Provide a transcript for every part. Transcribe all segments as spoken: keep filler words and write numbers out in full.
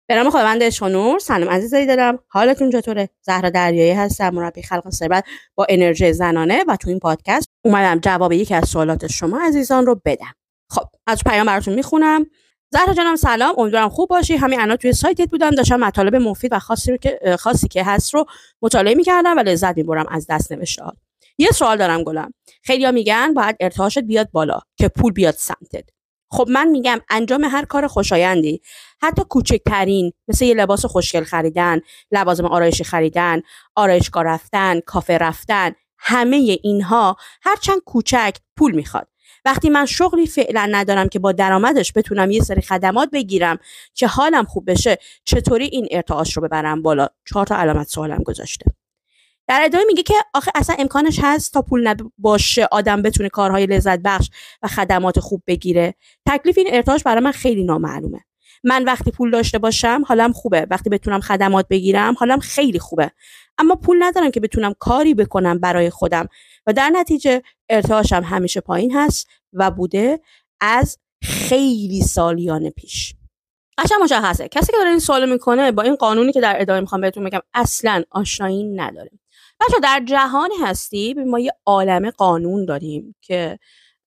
به نام خداوند عشق و نور. سلام عزیزای دلم، حالتون چطوره؟ زهرا دریایی هستم، مربی خلق ثروت با انرژی زنانه و تو این پادکست اومدم جواب یکی از سوالات شما عزیزان رو بدم. خب از پیام براتون میخونم. زهرا جانم سلام، امیدوارم خوب باشی. همین الان توی سایتت بودم، داشتم مطالب مفید و خاصی رو که خاصی که هست رو مطالعه میکردم و لذت میبرم از دست نوشته‌هات. یه سوال دارم گلم. خیلی‌ها میگن باید ارتعاشت بیاد بالا که پول بیاد سمتت. خب من میگم انجام هر کار خوشایندی، حتی کوچکترین، مثل یه لباس خوشگل خریدن، لوازم آرایشی خریدن، آرایشگاه رفتن، کافه رفتن، همه اینها هرچند کوچک پول میخواد. وقتی من شغلی فعلا ندارم که با درآمدش بتونم یه سری خدمات بگیرم که حالم خوب بشه، چطوری این ارتعاش رو ببرم بالا؟ چهار تا علامت سوالم گذاشته. در ادامه میگه که آخه اصلا امکانش هست تا پول نباشه آدم بتونه کارهای لذت بخش و خدمات خوب بگیره؟ تکلیف این ارتعاش برای من خیلی نامعلومه. من وقتی پول داشته باشم حالم خوبه، وقتی بتونم خدمات بگیرم حالم خیلی خوبه، اما پول ندارم که بتونم کاری بکنم برای خودم و در نتیجه ارتعاشم همیشه پایین هست و بوده از خیلی سالیان پیش. قشنگ مشخصه کسی که داره این سوالو میکنه با این قانونی که در ادامه میخوام بهتون بگم اصلا آشنایی نداره. بچه در جهان هستی ما یه عالمه قانون داریم که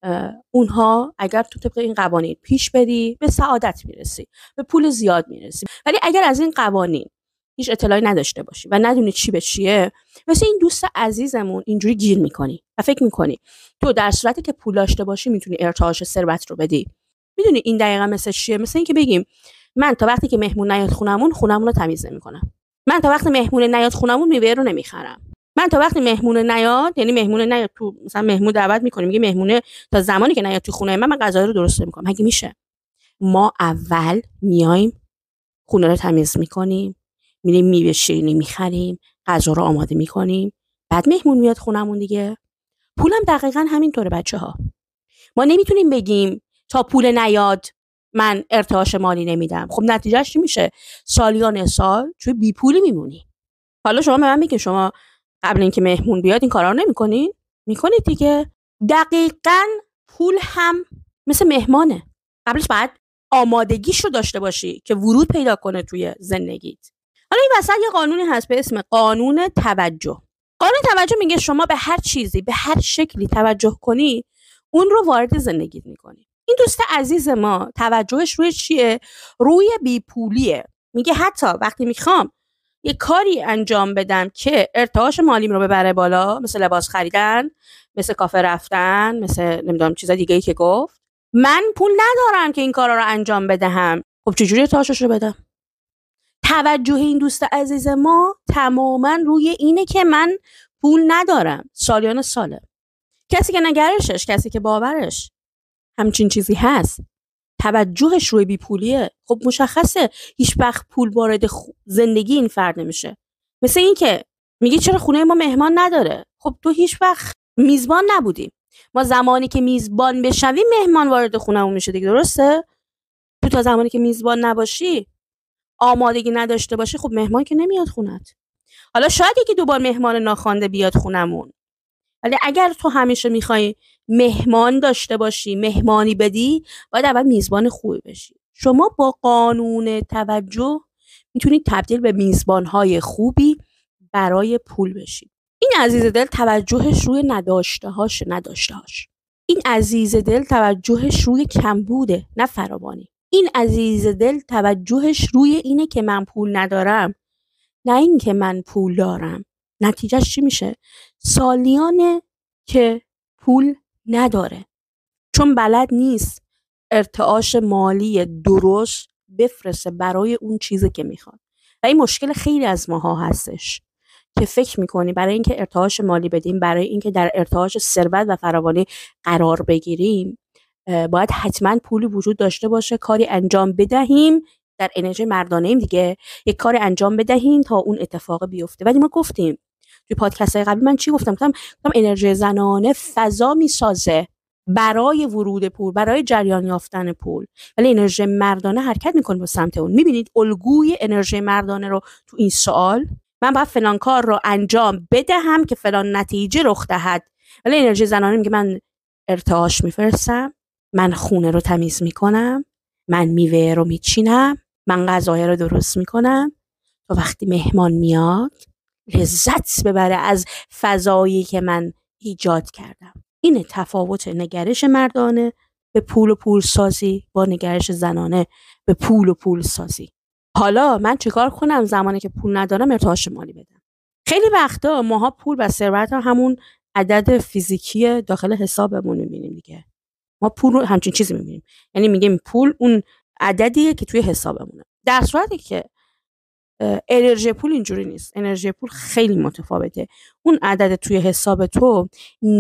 اونها اگر تو طبق این قوانین پیش بری به سعادت میرسی، به پول زیاد میرسی. ولی اگر از این قوانین هیچ اطلاعی نداشته باشی و ندونی چی به چیه، مثل این دوست عزیزمون اینجوری گیر میکنی و فکر میکنی تو در صورتی که پول داشته باشی میتونی ارتعاش ثروت رو بدی. میدونی این دقیقاً مثل چیه؟ مثل این که بگیم من تا وقتی که مهمون نیاد خونمون خونمون رو تمیز نمیکنم. من تا وقتی مهمون نیاد خونمون میوه رو نمیخرم. من تا وقتی مهمون نیاد، یعنی مهمون نیاد تو مثلا مهمون دعوت میکنیم میگه مهمونه تا زمانی که نیاد تو خونه من من غذا رو درست نمیکنم. مگه میشه؟ ما اول میایم خونه رو تمیز میکنیم، میریم میوه شیرینی میخریم، غذا رو آماده میکنیم، بعد مهمون میاد خونمون دیگه. پولم دقیقاً همینطوره بچه‌ها. ما نمیتونیم بگیم تا پول نیاد من ارتعاش مالی نمیدم. خب نتیجهش چی میشه؟ سالیان سال توی بی پولی میمونی. حالا شما به من میگین شما قبل اینکه مهمون بیاد این کارا رو نمی‌کنین؟ می‌کنید دیگه. دقیقاً پول هم مثل مهمانه. قبلش باید آمادگیش رو داشته باشی که ورود پیدا کنه توی زندگیت. حالا این وسط یه قانونی هست به اسم قانون توجه. قانون توجه میگه شما به هر چیزی به هر شکلی توجه کنی اون رو وارد زندگیت می‌کنی. این دوست عزیز ما توجهش روی چیه؟ روی بیپولیه. میگه حتی وقتی میخوام یه کاری انجام بدم که ارتعاش مالیم رو ببره بالا، مثل لباس خریدن، مثل کافه رفتن، مثل نمیدونم چیزا دیگه ای که گفت، من پول ندارم که این کارا رو انجام بدهم. خب چجوری ارتعاشش رو بدم؟ توجه این دوست عزیز ما تماما روی اینه که من پول ندارم. سالیان ساله کسی که نگرشش، کسی که باورش همچین چیزی هست، توجهش روی بیپولیه، خب مشخصه هیچ وقت پول وارد زندگی این فرد نمیشه. مثل این که میگی چرا خونه ما مهمان نداره؟ خب تو هیچ وقت میزبان نبودی. ما زمانی که میزبان بشویم مهمان وارد خونمون میشه دیگه، درسته؟ تو تا زمانی که میزبان نباشی، آمادگی نداشته باشی، خب مهمان که نمیاد خونت. حالا شاید یکی دوبار مهمان ناخوانده بیاد خونمون، ولی اگر تو همیشه میخوای مهمان داشته باشی، مهمانی بدی، باید اول میزبان خوبی بشی. شما با قانون توجه میتونید تبدیل به میزبانهای خوبی برای پول بشید. این عزیز دل توجهش روی نداشته هاش نداشته هاش. این عزیز دل توجهش روی کمبوده نه فراوانی. این عزیز دل توجهش روی اینه که من پول ندارم نه این که من پول دارم. نتیجهش چی میشه؟ سالیانه که پول نداره، چون بلد نیست ارتعاش مالی درست بفرسته برای اون چیزی که میخواد. و این مشکل خیلی از ماها هستش که فکر میکنی برای اینکه ارتعاش مالی بدیم، برای اینکه در ارتعاش ثروت و فراوانی قرار بگیریم، باید حتما پولی وجود داشته باشه، کاری انجام بدهیم، در انرژی مردانه ایم دیگه، یک کاری انجام بدهیم تا اون اتفاق بیفته. ولی ما گفتیم توی پادکست های قبلی، من چی گفتم؟ گفتم گفتم انرژی زنانه فضا میسازه برای ورود پول، برای جریان یافتن پول، ولی انرژی مردانه حرکت میکنه به سمت اون. میبینید الگوی انرژی مردانه رو تو این سوال، من باید فلان کار رو انجام بدهم که فلان نتیجه رخ دهد، ولی انرژی زنانه میگه من ارتعاش میفرستم، من خونه رو تمیز میکنم، من میوه رو میچینم، من غذاهای رو درست میکنم تا وقتی مهمان میاد لذت ببره از فضایی که من ایجاد کردم. اینه تفاوت نگرش مردانه به پول و پول سازی با نگرش زنانه به پول و پول سازی. حالا من چیکار کنم زمانی که پول ندارم ارتعاش مالی بدم؟ خیلی وقتا ماها پول و ثروت همون عدد فیزیکی داخل حسابمون می‌بینیم دیگه. ما پول رو همچین چیزی می‌بینیم. یعنی میگیم پول اون عددیه که توی حسابمونه. در صورتی که انرژی پول اینجوری نیست. انرژی پول خیلی متفاوته. اون عدد توی حساب تو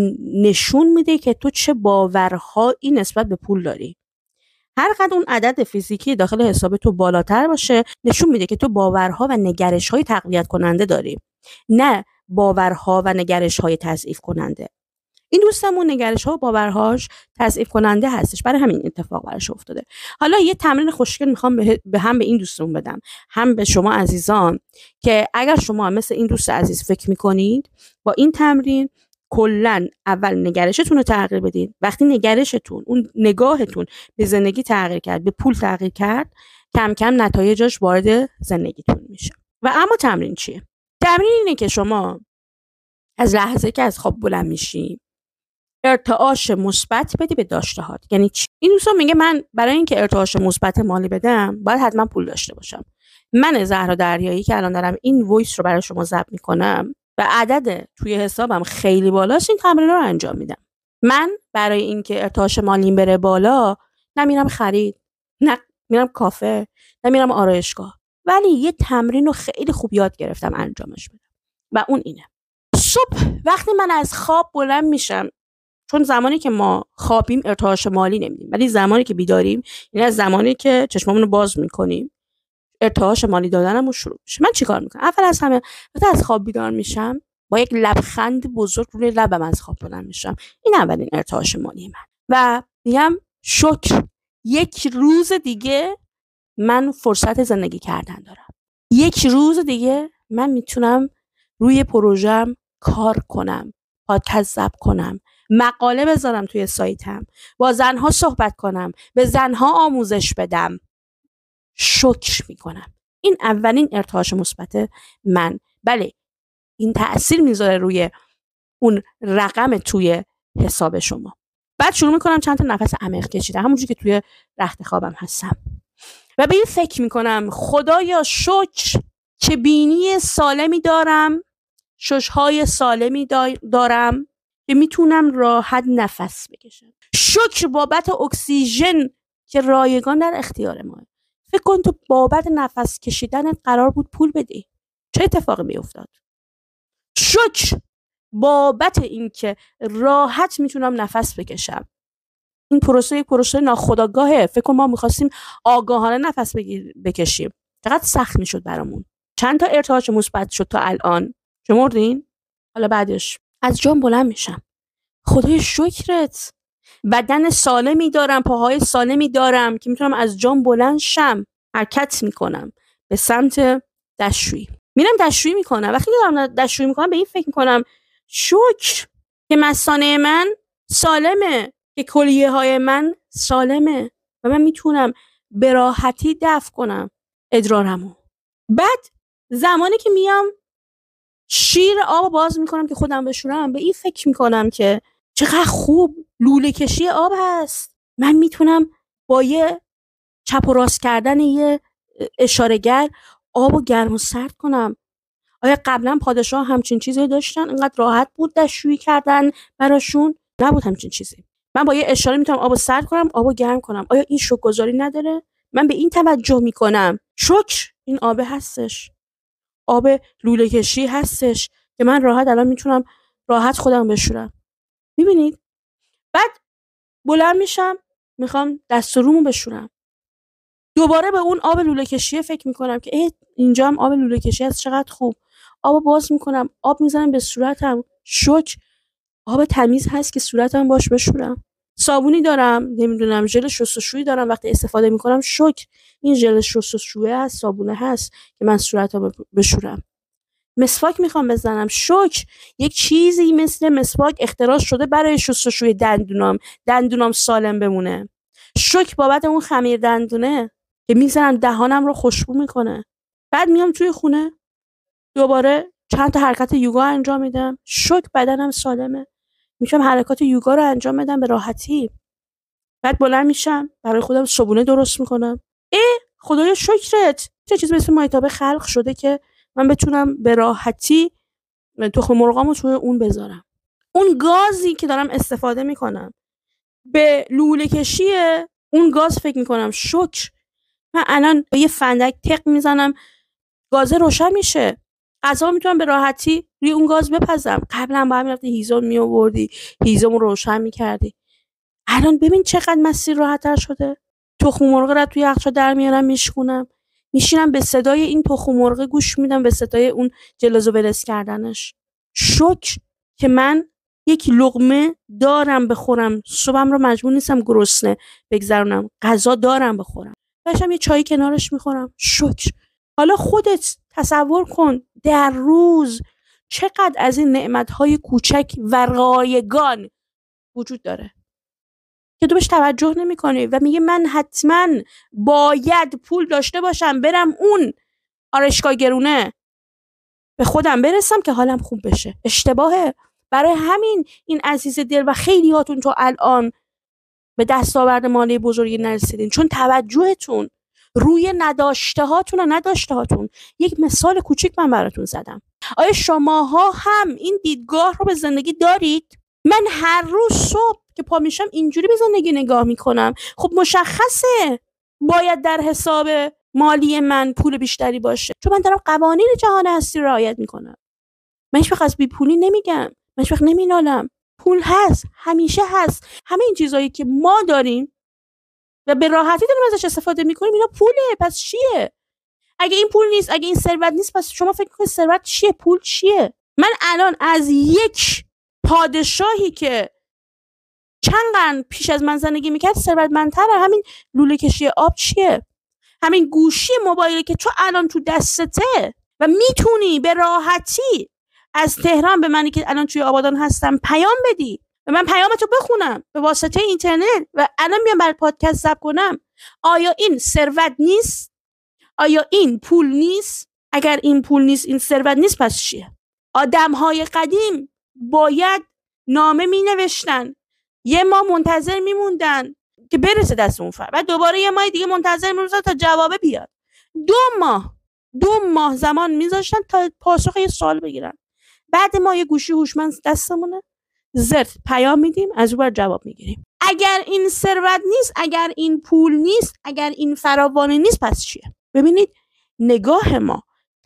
نشون میده که تو چه باورهایی نسبت به پول داری. هر قدر اون عدد فیزیکی داخل حساب تو بالاتر باشه نشون میده که تو باورها و نگرش‌های تقویت کننده داری، نه باورها و نگرش‌های تضعیف کننده. این دوستمون نگرش‌ها و باورهاش تضعیف کننده هستش، برای همین اتفاق براش افتاده. حالا یه تمرین خوشگل میخوام به هم به این دوستمون بدم، هم به شما عزیزان، که اگر شما مثل این دوست عزیز فکر میکنید با این تمرین کلاً اول نگرشتون رو تغییر بدید. وقتی نگرشتون، اون نگاهتون به زندگی تغییر کرد، به پول تغییر کرد، کم کم نتایجش وارد زندگیتون میشه. و اما تمرین چیه؟ تمرین اینه که شما از لحظه که از خواب بلند میشی ارتعاش مثبت بدی به داشتهات. یعنی چی؟ این دوستان میگه من برای اینکه ارتعاش مثبت مالی بدم باید حتما پول داشته باشم. من زهرا دریایی که الان دارم این وایس رو برای شما ضبط میکنم و عدد توی حسابم خیلی بالاست، این تمرین رو انجام میدم. من برای اینکه ارتعاش مالیم بره بالا نمیرم خرید، نه میرم کافه، نه میرم آرایشگاه، ولی یه تمرین رو خیلی خوب یاد گرفتم انجامش بدم و اون اینه: صبح وقتی من از خواب بلند میشم، چون زمانی که ما خوابیم ارتعاش مالی نمیدیم، ولی زمانی که بیداریم، یعنی از زمانی که چشمامون رو باز میکنیم، ارتعاش مالی دادنمون شروع میشه. من چیکار میکنم؟ اول از همه وقتی از خواب بیدار میشم با یک لبخند بزرگ روی لبم از خواب بلند میشم. این اولین ارتعاش مالی من. و میگم شکر، یک روز دیگه من فرصت زندگی کردن دارم. یک روز دیگه من میتونم روی پروژم کار کنم، پادکست ضبط کنم، مقاله بذارم توی سایتم، با زنها صحبت کنم، به زنها آموزش بدم. شکر میکنم. این اولین ارتعاش مثبت من. بله این تأثیر میذاره روی اون رقم توی حساب شما. بعد شروع میکنم چند تا نفس عمیق کشیدن، همونجوری که توی رخت خوابم هستم، و به این فکر میکنم خدایا شکر که بینی سالمی دارم، ششهای سالمی دارم که میتونم راحت نفس بکشم. شکر بابت اکسیژن که رایگان در اختیار ما. فکر کن تو بابت نفس کشیدن قرار بود پول بدی، چه اتفاقی میافتاد؟ شکر بابت این که راحت میتونم نفس بکشم. این پروسه یک پروسه ناخودآگاهه. فکر کن ما میخواستیم آگاهانه نفس بکشیم، چقدر سخت میشد برامون. چند تا ارتعاش مثبت شد تا الان، شمردین؟ حالا بعدش از جام بلند میشم، خدای شکرت، بدن سالمی دارم، پاهای سالمی دارم که میتونم از جام بلند شم. حرکت میکنم به سمت دستشویی، میرم دستشویی میکنم. وقتی دارم دستشویی میکنم به این فکر میکنم شکر که مثانه من سالمه، که کلیه های من سالمه و من میتونم به راحتی دفع کنم ادرارمو. بعد زمانی که میام شیر آب باز میکنم که خودم بشورم، به این فکر میکنم که چقدر خوب لوله کشی آب هست. من میتونم با یه چپ و راست کردن یه اشارهگر آبو گرم و سرد کنم. آیا قبلا پادشاه همچین چیزی داشتن؟ اینقدر راحت بود دستشویی کردن براشون؟ نبود همچین چیزی. من با یه اشاره میتونم آبو سرد کنم، آبو گرم کنم. آیا این شکرگزاری نداره؟ من به این توجه میکنم شکر این آب هستش، آب لوله کشی هستش که من راحت الان میتونم راحت خودم بشورم. میبینید؟ بعد بلند میشم میخوام دست و رومو بشورم، دوباره به اون آب لوله کشی فکر میکنم که ای اینجا هم آب لوله کشی هست، چقدر خوب. آبو باز میکنم، آب میزنم به صورتم، شکر آب تمیز هست که صورتم باش بشورم. صابونی دارم، نمیدونم ژل شستشویی دارم، وقتی استفاده میکنم شکر این ژل شستشویی هست، صابونه هست که من صورتم بشورم. مسواک میخوام بزنم، شکر یک چیزی مثل مسواک اختراع شده برای شستشوی دندونام، دندونام سالم بمونه. شکر بابت اون خمیر دندونه که میذارم دهانم رو خوشبو میکنه. بعد میام توی خونه دوباره چند تا حرکت یوگا انجام میدم، شک بدنم سالمه، میتونم حرکات یوگا رو انجام بدم به راحتی. بعد بلند میشم برای خودم صبونه درست میکنم. ای خدایا شکرت، چه چیز مثل مایتابه خلق شده که من بتونم به راحتی تخم مرغامو توی اون بذارم. اون گازی که دارم استفاده میکنم به لوله کشی اون گاز فکر میکنم شکر. من الان با یه فندک تق میزنم گازه روشن میشه، غذا میتونم به راحتی روی اون گاز بپزم. قبلا با هم میرفتی هیزم میآوردی، هیزم رو روشن میکردی. الان ببین چقدر مسیر راحت‌تر شده. تخم مرغ رو توی یخچال در میارم میشکونم، میشینم به صدای این تخم مرغ گوش میدم، به صدای اون جلز و ولز کردنش. شکر که من یک لقمه دارم بخورم، صبحم رو مجبور نیستم گرسنه بگذرونم، غذا دارم بخورم، داشتم یه چای کنارش میخورم. شکر. حالا خودت تصور کن در روز چقدر از این نعمت‌های کوچک و رایگان وجود داره که تو بهش توجه نمی کنی و میگه من حتما باید پول داشته باشم برم اون آرایشگاه گرونه به خودم برسم که حالم خوب بشه. اشتباهه. برای همین این عزیز دل و خیلی هاتون تو الان به دستاورد مالی بزرگی نرسیدین، چون توجهتون روی نداشته هاتون و نداشته هاتون. یک مثال کوچیک من براتون زدم. آیا شماها هم این دیدگاه رو به زندگی دارید؟ من هر روز صبح که پا میشم اینجوری به زندگی نگاه میکنم. خب مشخصه باید در حساب مالی من پول بیشتری باشه، چون من دارم قوانین جهان هستی رو رعایت میکنم. من هیچ وقت از بی پولی نمیگم، من هیچ وقت نمینالم. پول هست، همیشه هست. همه این چیزایی که ما داریم و به راحتی داریم ازش استفاده میکنیم اینا پوله. پس چیه؟ اگه این پول نیست، اگه این ثروت نیست، پس شما فکر کنید ثروت چیه؟ پول چیه؟ من الان از یک پادشاهی که چند قرن پیش از من زندگی میکرد ثروتمندتره. همین لوله کشی آب چیه؟ همین گوشی موبایلی که تو الان تو دستته و میتونی به راحتی از تهران به منی که الان توی آبادان هستم پیام بدی و من پیامتو بخونم به واسطه اینترنت و الان میام برای پادکست ضبط کنم. آیا این ثروت نیست؟ آیا این پول نیست؟ اگر این پول نیست، این ثروت نیست، پس چیه؟ آدم‌های قدیم باید نامه مینوشتن، یه ماه منتظر میموندن که برسه دست اون فرد، بعد دوباره یه ماه دیگه منتظر میموندن تا جواب بیاد. دو ماه دو ماه زمان میذاشتن تا پاسخ یه سوال بگیرن. بعد ما یه گوشی هوشمند دستمونه، زرت پیام میدیم، از اون بر جواب میگیریم. اگر این ثروت نیست، اگر این پول نیست، اگر این فراوانی نیست، پس چیه؟ ببینید نگاه ما،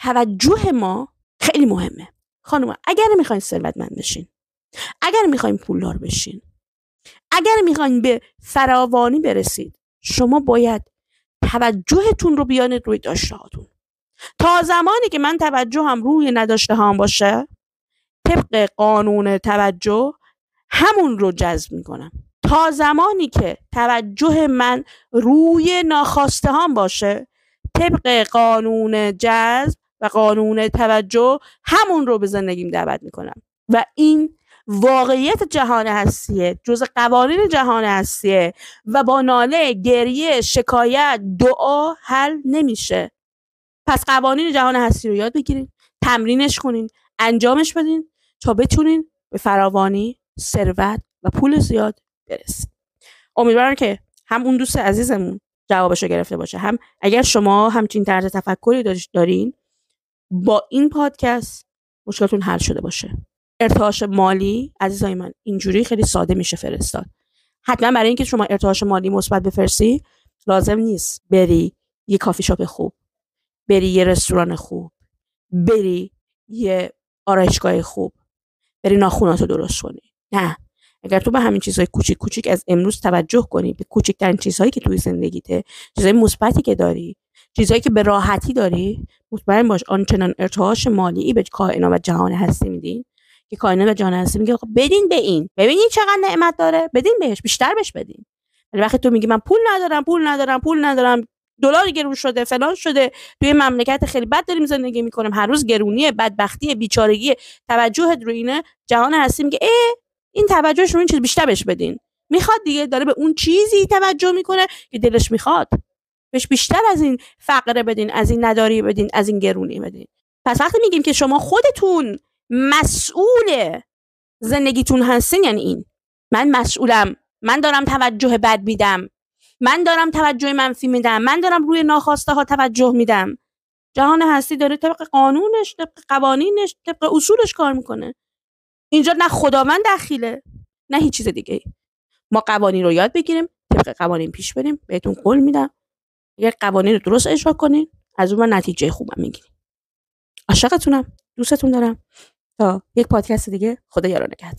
توجه ما خیلی مهمه. خانوما اگر میخواین ثروتمند بشین، اگر میخواین پولدار بشین، اگر میخواین به فراوانی برسید، شما باید توجهتون رو بیانید روی داشته هاتون. تا زمانی که من توجهم روی نداشته هام باشه، طبق قانون توجه همون رو جذب میکنم. تا زمانی که توجه من روی ناخواسته هام باشه، طبق قانون جذب و قانون توجه همون رو به زندگیم دعوت میکنم. و این واقعیت جهان هستیه، جز قوانین جهان هستیه و با ناله، گریه، شکایت، دعا حل نمیشه. پس قوانین جهان هستی رو یاد بگیرین، تمرینش کنین، انجامش بدین تا بتونین به فراوانی، ثروت و پول زیاد برسید. امیدوارم که هم اون دوست عزیزمون جوابشو گرفته باشه، هم اگر شما همچین طرز تفکری دارین با این پادکست مشکلتون حل شده باشه. ارتعاش مالی عزیزای من اینجوری خیلی ساده میشه فرستاد. حتما برای اینکه شما ارتعاش مالی مثبت بفرستی لازم نیست بری یه کافی شاپ خوب، بری یه رستوران خوب، بری یه آرایشگاه خوب، بری ناخوناتو درست کنی. نه، اگر تو به همین چیزهای کوچیک کوچیک از امروز توجه کنی، به کوچکترین چیزهایی که توی زندگیته، چیزهای مثبتی که داری، چیزهایی که به راحتی داری، مطمئن باش آنچنان ارتعاش مالی به کائنات و جهان هستی میدین که کائنات و جهان هستی میگه بدین به این، ببینید چقدر نعمت داره، بدین بهش، بیشتر بهش بدین. ولی وقتی تو میگی من پول ندارم، پول ندارم، پول ندارم، دلار گرون شده، فلان شده، توی مملکت خیلی بد داریم زندگی میکنیم، هر روز گرونیه، بدبختی، بیچارگی، توجهت روی اینه، جهان هستی میگه ای این توجهش رو این چیز بیشتر بهش بدین. میخواد دیگه، داره به اون چیزی توجه میکنه که دلش میخواد. بهش بیشتر از این فقره بدین، از این نداری بدین، از این گرونی بدین. پس وقتی میگیم که شما خودتون مسئول زندگیتون هستین، یعنی این من مسئولم، من دارم توجه بد میدم، من دارم توجه منفی میدم، من دارم روی ناخواسته ها توجه میدم. جهان هستی داره طبق قانونش، طبق قوانینش، طبق اصولش کار میکنه. اینجا نه خداوند دخیله نه هیچ چیز دیگه. ما قوانین رو یاد بگیریم، طبق قوانین پیش بریم. بهتون قول میدم اگر قوانین رو درست اجرا کنین از اون نتیجه خوبم میگیریم. عاشقتونم، دوستتون دارم. تا یک پادکست دیگه، خدا یار و نگهدار.